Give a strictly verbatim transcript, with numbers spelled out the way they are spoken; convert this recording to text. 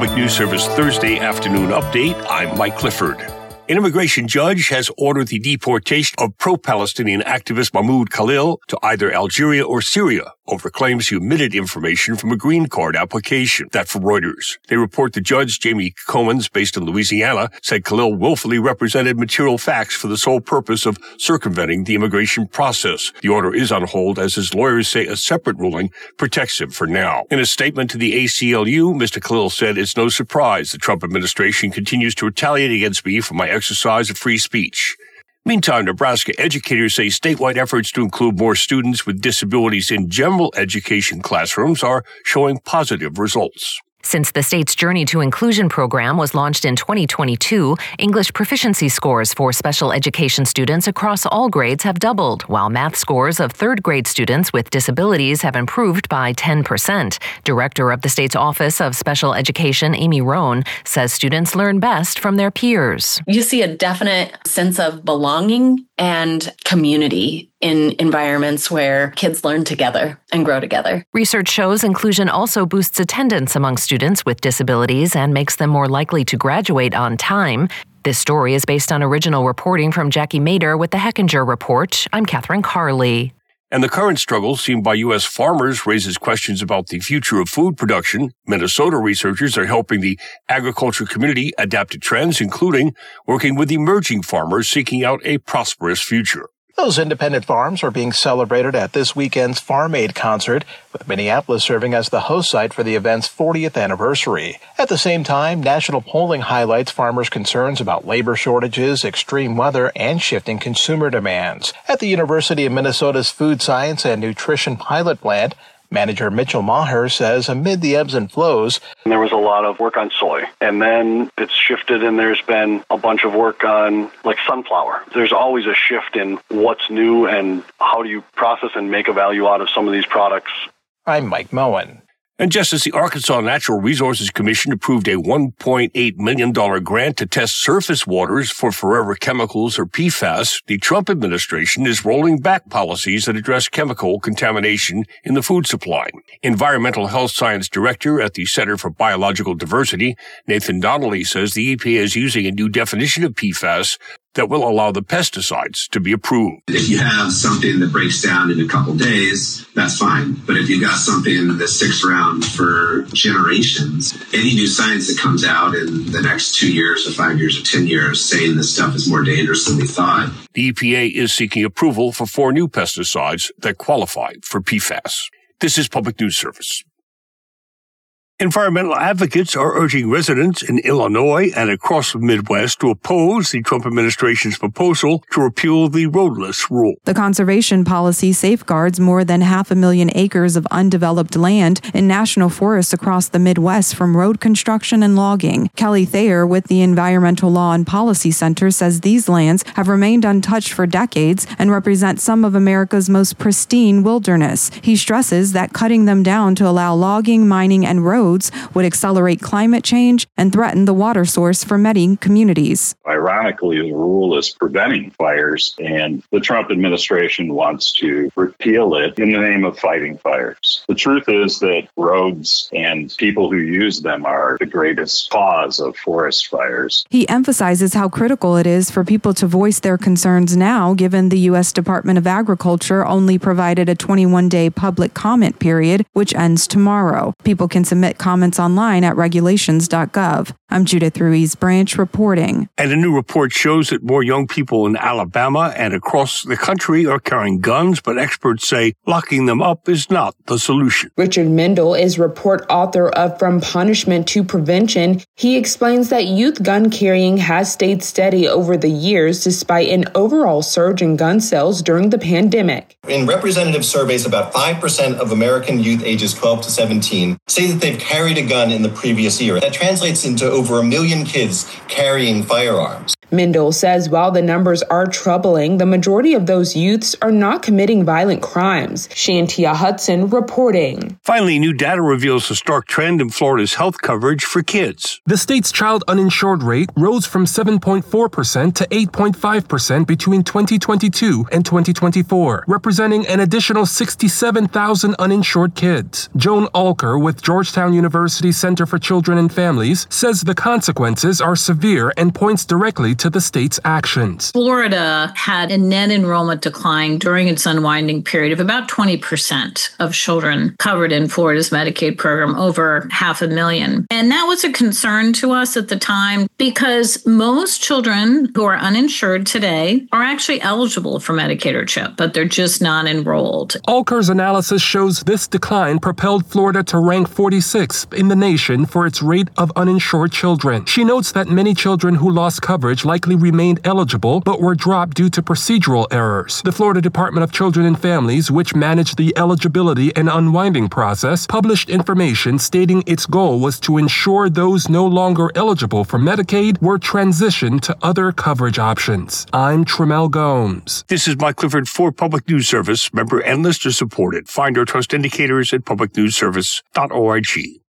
Public News Service Thursday afternoon update. I'm Mike Clifford. An immigration judge has ordered the deportation of pro-Palestinian activist Mahmoud Khalil to either Algeria or Syria over claims he omitted information from a green card application. That from Reuters. They report the judge, Jamie Comins, based in Louisiana, said Khalil willfully represented material facts for the sole purpose of circumventing the immigration process. The order is on hold as his lawyers say a separate ruling protects him for now. In a statement to the A C L U, Mister Khalil said, "It's no surprise the Trump administration continues to retaliate against me for my exercise of free speech." Meantime, Nebraska educators say statewide efforts to include more students with disabilities in general education classrooms are showing positive results. Since the state's Journey to Inclusion program was launched in twenty twenty-two, English proficiency scores for special education students across all grades have doubled, while math scores of third grade students with disabilities have improved by ten percent. Director of the state's Office of Special Education, Amy Rohn, says students learn best from their peers. You see a definite sense of belonging and community in environments where kids learn together and grow together. Research shows inclusion also boosts attendance among students with disabilities and makes them more likely to graduate on time. This story is based on original reporting from Jackie Mader with the Hechinger Report. I'm Catherine Carley. And the current struggle seen by U S farmers raises questions about the future of food production. Minnesota researchers are helping the agriculture community adapt to trends, including working with emerging farmers seeking out a prosperous future. Those independent farms are being celebrated at this weekend's Farm Aid concert, with Minneapolis serving as the host site for the event's fortieth anniversary. At the same time, national polling highlights farmers' concerns about labor shortages, extreme weather, and shifting consumer demands. At the University of Minnesota's Food Science and Nutrition Pilot Plant, Manager Mitchell Maher says amid the ebbs and flows, there was a lot of work on soy, and then it's shifted and there's been a bunch of work on like sunflower. There's always a shift in what's new and how do you process and make a value out of some of these products. I'm Mike Moen. And just as the Arkansas Natural Resources Commission approved a one point eight million dollars grant to test surface waters for forever chemicals or P FAS, the Trump administration is rolling back policies that address chemical contamination in the food supply. Environmental Health Science Director at the Center for Biological Diversity, Nathan Donnelly, says the E P A is using a new definition of P FAS that will allow the pesticides to be approved. If you have something that breaks down in a couple days, that's fine. But if you've got something that sticks around for generations, any new science that comes out in the next two years or five years or ten years saying this stuff is more dangerous than we thought. The E P A is seeking approval for four new pesticides that qualify for P FAS. This is Public News Service. Environmental advocates are urging residents in Illinois and across the Midwest to oppose the Trump administration's proposal to repeal the roadless rule. The conservation policy safeguards more than half a million acres of undeveloped land in national forests across the Midwest from road construction and logging. Kelly Thayer with the Environmental Law and Policy Center says these lands have remained untouched for decades and represent some of America's most pristine wilderness. He stresses that cutting them down to allow logging, mining, and roads would accelerate climate change and threaten the water source for many communities. Ironically, the rule is preventing fires, and the Trump administration wants to repeal it in the name of fighting fires. The truth is that roads and people who use them are the greatest cause of forest fires. He emphasizes how critical it is for people to voice their concerns now, given the U S Department of Agriculture only provided a twenty-one day public comment period, which ends tomorrow. People can submit comments online at regulations dot gov. I'm Judith Ruiz Branch reporting. And a new report shows that more young people in Alabama and across the country are carrying guns, but experts say locking them up is not the solution. Richard Mendel is report author of From Punishment to Prevention. He explains that youth gun carrying has stayed steady over the years despite an overall surge in gun sales during the pandemic. In representative surveys, about five percent of American youth ages twelve to seventeen say that they've carried a gun in the previous year. That translates into over a million kids carrying firearms. Mendel says while the numbers are troubling, the majority of those youths are not committing violent crimes. Shantia Hudson reporting. Finally, new data reveals a stark trend in Florida's health coverage for kids. The state's child uninsured rate rose from seven point four percent to eight point five percent between twenty twenty-two and twenty twenty-four, representing an additional sixty-seven thousand uninsured kids. Joan Alker with Georgetown University Center for Children and Families says the consequences are severe and points directly to the state's actions. Florida had a net enrollment decline during its unwinding period of about twenty percent of children covered in Florida's Medicaid program, over half a million. And that was a concern to us at the time because most children who are uninsured today are actually eligible for Medicaid or CHIP, but they're just not enrolled. Alker's analysis shows this decline propelled Florida to rank forty-sixth in the nation for its rate of uninsured children. She notes that many children who lost coverage likely remained eligible but were dropped due to procedural errors. The Florida Department of Children and Families, which managed the eligibility and unwinding process, published information stating its goal was to ensure those no longer eligible for Medicaid were transitioned to other coverage options. I'm Tremel Gomes. This is Mike Clifford for Public News Service, member and listener supported. Find our trust indicators at public news service dot org.